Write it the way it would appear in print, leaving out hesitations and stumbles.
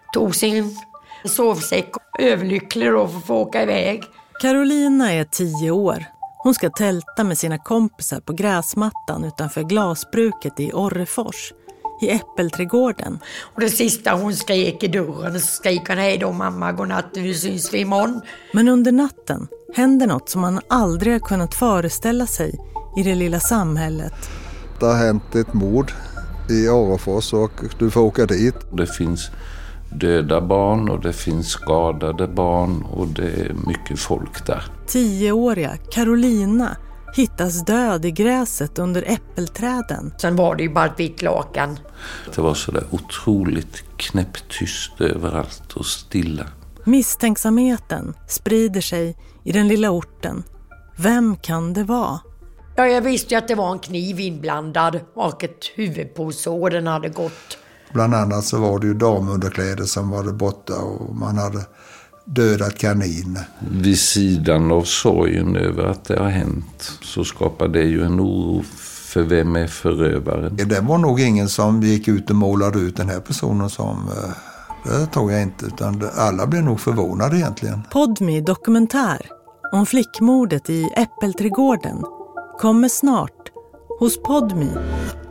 tog sin sovsäck och överlycklig då för att få åka iväg. Carolina är 10 år. Hon ska tälta med sina kompisar på gräsmattan utanför glasbruket i Orrefors, i Äppelträdgården. Och det sista hon skrek i dörren, så skrek hon: hej då mamma, godnatt, vi syns vi imorgon. Men under natten händer något som man aldrig har kunnat föreställa sig i det lilla samhället. Det har hänt ett mord i Orrefors och du får åka dit. Det finns döda barn och det finns skadade barn och det är mycket folk där. 10-åriga Carolina hittas död i gräset under äppelträden. Sen var det ju bara ett vitt lakan. Det var så där otroligt knäpptyst överallt och stilla. Misstänksamheten sprider sig i den lilla orten. Vem kan det vara? Ja, jag visste ju att det var en kniv inblandad och ett huvudpåsår den hade gått. Bland annat så var det ju damunderkläder som var borta och man hade dödat kanin. Vid sidan av sorgen över att det har hänt så skapar det ju en oro för vem är förövaren. Det var nog ingen som gick ut och målade ut den här personen som... Det tror jag inte, utan alla blev nog förvånade egentligen. Podmi dokumentär om flickmordet i Äppelträdgården kommer snart hos Podmi.